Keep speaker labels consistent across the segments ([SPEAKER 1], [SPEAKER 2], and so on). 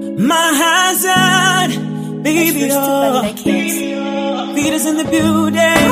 [SPEAKER 1] My hazard, baby, oh. Peter's in the building.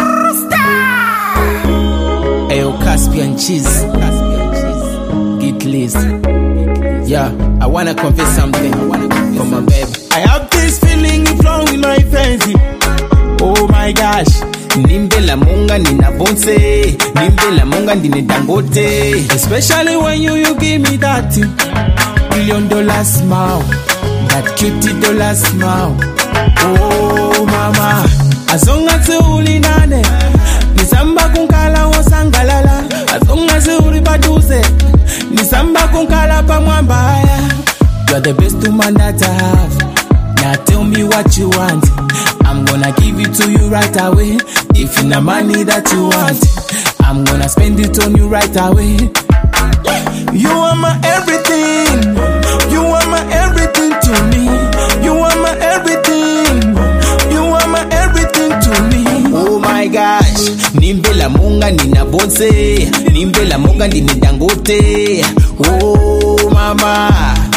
[SPEAKER 2] Ayo, Caspian cheese. Get list. Yeah, I wanna confess something for my baby.
[SPEAKER 3] I have this feeling flowing my fancy. Oh my gosh.
[SPEAKER 2] Nimbe la munga nina bonse, nimbe la munga ndine dangote.
[SPEAKER 3] Especially when you give me that $1 billion smile, that cutie dollar smile. Oh mama, as long as you ulinane, nisamba kunkala wosangalala. As long as you ribaduze, nisamba kunkala pamwambaya. You are the best woman that I have. Now tell me what you want, I'm gonna give it to you right away. If in the money that you want, I'm gonna spend it on you right away. You are my everything, you are my everything to me. You are my everything, you are my everything to me.
[SPEAKER 2] Oh my gosh, nimbe la munga nina bonse, nimbe la munga ndine dangote. Oh mama,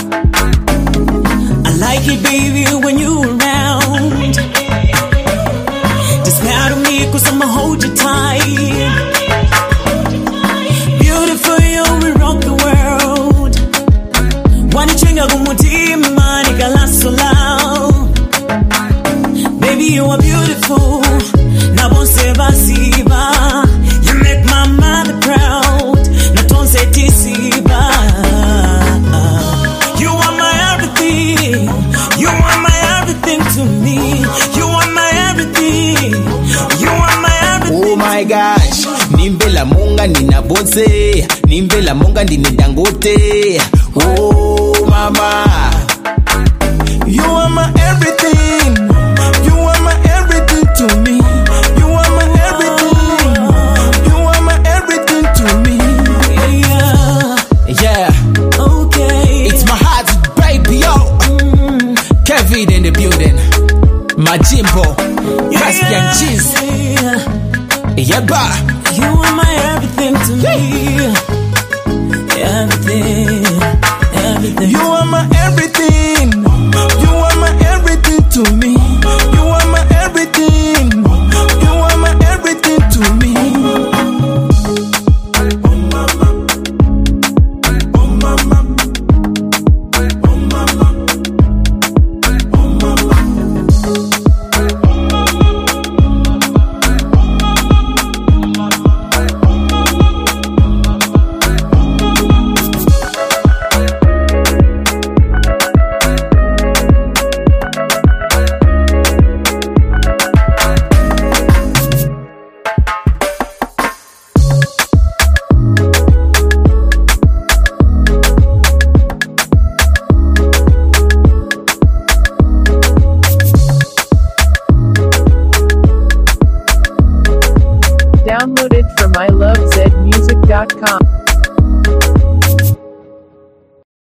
[SPEAKER 1] I like it, baby, when you around. Just smile to me, cause I'ma hold you tight. Beautiful, you, we rock the world. Wanichenga kumutima, nikala so loud. Baby, you are beautiful. Na bonse basiba. You make my mother proud. Na tonse tisiba. You are my everything. You are my everything to me. You are my everything. You are my everything.
[SPEAKER 2] Oh my gosh, nimbe la munga nina bonse, nimbe la munga ndine dangote. Oh mama,
[SPEAKER 3] you are my everything. You are my everything to me. You are my everything. You are my everything to me.
[SPEAKER 2] yeah.
[SPEAKER 1] Okay.
[SPEAKER 2] It's my heart, baby, yo. Kevin in the building. My Jimbo, Caspian cheese. Yeah, ba.
[SPEAKER 1] You are my everything to me. Everything, everything.
[SPEAKER 3] You are my everything. You are my everything to me. You are my everything. You are my everything to me. Oh mama. Oh mama. Oh mama. Oh mama.
[SPEAKER 4] Downloaded from ilovezmusic.com.